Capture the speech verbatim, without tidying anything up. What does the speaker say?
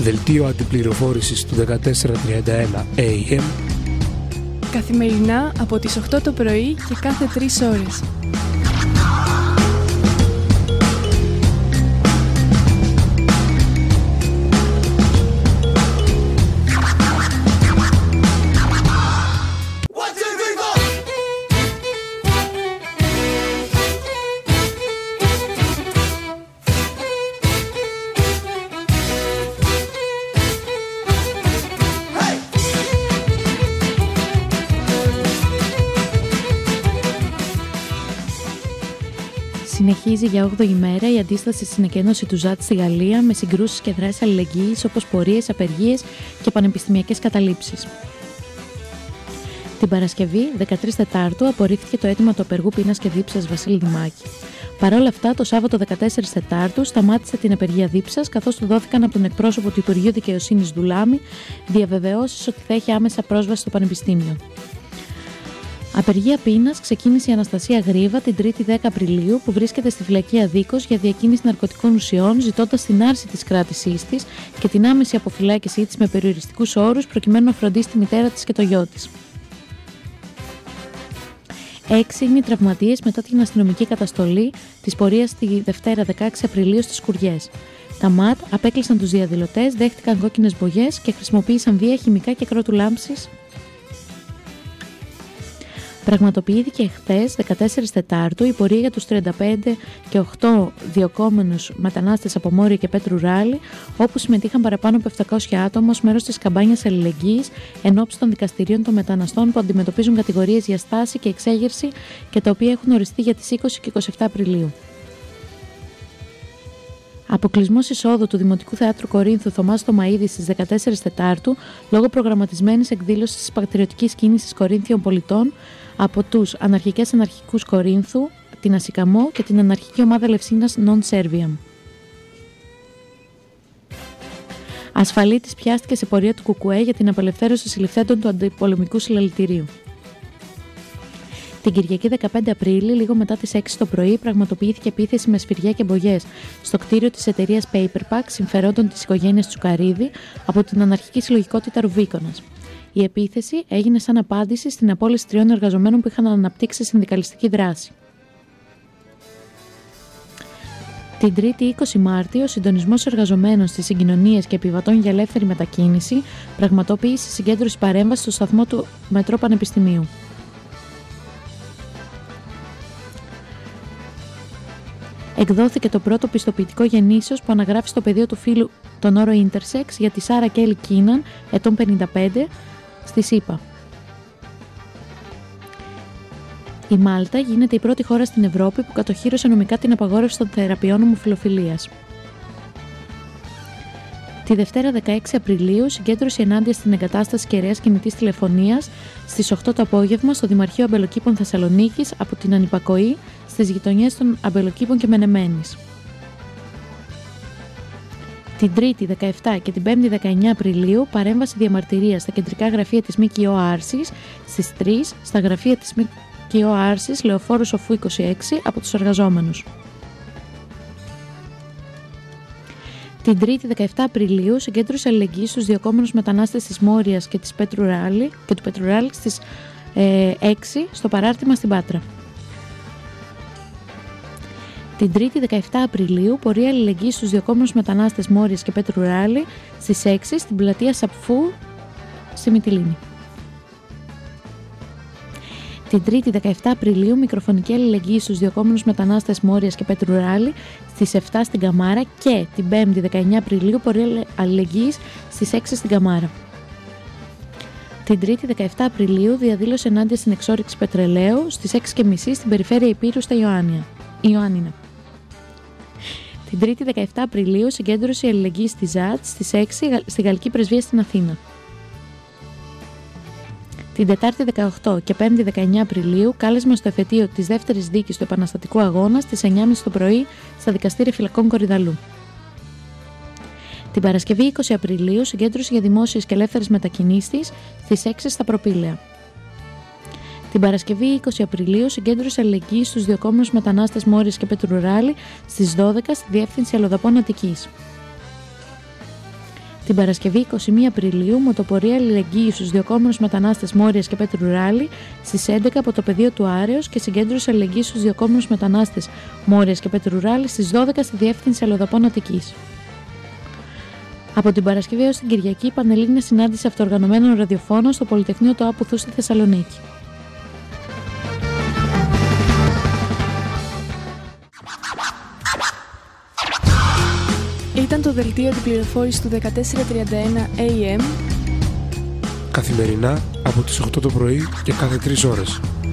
δελτίο αντιπληροφόρησης του δεκατέσσερα τριάντα ένα έι εμ, καθημερινά από τις οκτώ το πρωί και κάθε τρεις ώρες. Συνεχίζει για όγδοη ημέρα η αντίσταση στην εκένωση του ΖΑΤ στη Γαλλία με συγκρούσεις και δράσεις αλληλεγγύης όπως πορείες, απεργίες και πανεπιστημιακές καταλήψεις. Την Παρασκευή, δεκατρείς Τετάρτου, απορρίφθηκε το αίτημα του απεργού πείνας και δίψας Βασίλη Δημάκη. Παρ' όλα αυτά, το Σάββατο δεκατέσσερις Τετάρτου σταμάτησε την απεργία δίψας, καθώς του δόθηκαν από τον εκπρόσωπο του Υπουργείου Δικαιοσύνης Δουλάμη διαβεβαιώσεις ότι θα έχει άμεσα πρόσβαση στο Πανεπιστήμιο. Απεργία πείνας ξεκίνησε η Αναστασία Γρήβα την Τρίτη δέκα Απριλίου, που βρίσκεται στη φυλακή Αδίκως για διακίνηση ναρκωτικών ουσιών, ζητώντας την άρση της κράτησής της και την άμεση αποφυλάκησή της με περιοριστικούς όρους, προκειμένου να φροντίσει τη μητέρα της και το γιο της. Έξι είναι οι τραυματίες μετά την αστυνομική καταστολή της πορείας τη Δευτέρα δεκαέξι Απριλίου στις Σκουριές. Τα ΜΑΤ απέκλεισαν τους διαδηλωτές, δέχτηκαν κόκκινες μπογιές και χρησιμοποίησαν βία, χημικά και κρότουλάμψης. Πραγματοποιήθηκε χθες, δεκατέσσερις Τετάρτου, η πορεία για τους τριάντα πέντε και οκτώ διωκόμενους μετανάστες από Μόρια και Πέτρου Ράλη, όπου συμμετείχαν παραπάνω από επτακόσια άτομα ως μέρος της καμπάνιας αλληλεγγύης ενόψει των δικαστηρίων των μεταναστών που αντιμετωπίζουν κατηγορίες για στάση και εξέγερση και τα οποία έχουν οριστεί για τις είκοσι και είκοσι επτά Απριλίου. Αποκλεισμός εισόδου του Δημοτικού Θεάτρου Κορίνθου Θωμάς Τωμαΐδη στις δεκατέσσερις Τετάρτου λόγω προγραμματισμένης εκδήλωσης της πατριωτικής κίνησης Κορίνθιων πολιτών από τους Αναρχικές Αναρχικούς Κορίνθου, την Ασικαμό και την Αναρχική Ομάδα Λευσίνας Non-Serviam. Ασφαλίτης πιάστηκε σε πορεία του Κουκουέ για την απελευθέρωση συλληφθέντων του αντιπολεμικού συλλαλητηρίου. Την Κυριακή δεκαπέντε Απρίλη, λίγο μετά τις έξι το πρωί, πραγματοποιήθηκε επίθεση με σφυριά και μπογιές στο κτίριο της εταιρείας Paperpack, συμφερόντων της οικογένειας Τσουκαρίδη, από την αναρχική συλλογικότητα Ρουβίκονας. Η επίθεση έγινε σαν απάντηση στην απόλυση τριών εργαζομένων που είχαν αναπτύξει συνδικαλιστική δράση. Την Τρίτη είκοσι Μάρτη, ο Συντονισμός Εργαζομένων στις Συγκοινωνίες και Επιβατών για Ελεύθερη Μετακίνηση πραγματοποίησε συγκέντρωση παρέμβαση στο σταθμό του Μετρό Πανεπιστημίου. Εκδόθηκε το πρώτο πιστοποιητικό γεννήσεως που αναγράφει στο πεδίο του φύλου τον όρο Intersex για τη Σάρα Κέλι Κίναν, ετών πενήντα πέντε, στη ΣΥΠΑ. Η Μάλτα γίνεται η πρώτη χώρα στην Ευρώπη που κατοχύρωσε νομικά την απαγόρευση των θεραπείων ομοφυλοφιλίας. Τη Δευτέρα δεκαέξι Απριλίου, συγκέντρωση ενάντια στην εγκατάσταση κεραίας κινητής τηλεφωνίας στις οκτώ το απόγευμα στο Δημαρχείο Αμπελοκήπων Θεσσαλονίκης από την ανυπακοή στις γειτονιές των Αμπελοκήπων και Μενεμένης. Την Τρίτη δεκαεπτά και την Πέμπτη δεκαεννέα Απριλίου, παρέμβαση διαμαρτυρίας στα κεντρικά γραφεία της ΜΚΟ Άρσης στις τρεις, στα γραφεία της ΜΚΟ Άρσης Λεωφόρου Σοφού είκοσι έξι από τους εργαζόμενους. Την Τρίτη δεκαεπτά Απριλίου, συγκέντρωση αλληλεγγύης στους διωκόμενους μετανάστες της Μόριας και, της Πέτρου Ράλη, και του Πέτρου Ράλη στις ε, έξι στο παράρτημα στην Πάτρα. Την Τρίτη δεκαεπτά Απριλίου, πορεία αλληλεγγύης στους διωκόμενους μετανάστες Μόριας και Πέτρου Ράλη στις έξι στην πλατεία Σαπφού στη Μυτιλήνη. Την Τρίτη δεκαεπτά Απριλίου, μικροφωνική αλληλεγγύη στους διωκόμενους μετανάστες Μόριας και Πέτρου Ράλη στις επτά στην Καμάρα και την Πέμπτη δεκαεννέα Απριλίου, πορεία αλληλεγγύης στις έξι στην Καμάρα. Την Τρίτη δεκαεπτά Απριλίου, διαδήλωση ενάντια στην εξόρυξη πετρελαίου στις έξι και μισή στην περιφέρεια Υπήρου στα Ιωάννια. Ιωάννινα. Την Τρίτη δεκαεπτά Απριλίου, συγκέντρωση αλληλεγγύης στη ΖΑΤ στις έξι στη Γαλλική Πρεσβεία στην Αθήνα. Την Τετάρτη δεκαοκτώ και Πέμπτη δεκαεννέα Απριλίου, κάλεσμα στο εφετείο της δεύτερης δίκης του επαναστατικού αγώνα στις εννιά και μισή το πρωί στα δικαστήρια φυλακών Κορυδαλού. Την Παρασκευή είκοσι Απριλίου, συγκέντρωση για δημόσιες και ελεύθερες μετακινήσεις στις έξι στα Προπήλαια. Την Παρασκευή είκοσι Απριλίου, συγκέντρωση αλληλεγγύης στους διωκόμενους μετανάστες Μόριας και Πέτρου Ράλη στις δώδεκα στη Διεύθυνση Αλλοδαπών Αττικής. Την Παρασκευή είκοσι μία Απριλίου, μοτοπορία αλληλεγγύη στους διοκόμενους μετανάστες Μόριας και Πέτρου Ράλη στις έντεκα από το πεδίο του Άρεως και συγκέντρωση αλληλεγγύης στους διοκόμενους μετανάστες Μόριας και Πέτρου Ράλη στις δώδεκα στη Διεύθυνση Αλλοδαπών Αττικής. Από την Παρασκευή έως την Κυριακή, πανελλήνια συνάντηση αυτοοργανωμένων ραδιοφώνων στο Πολυτεχνείο του Άπουθου στη Θεσσαλονίκη. Ήταν το δελτίο αντιπληροφόρησης του δεκατέσσερα τριάντα ένα έι εμ καθημερινά από τις οκτώ το πρωί και κάθε τρεις ώρες.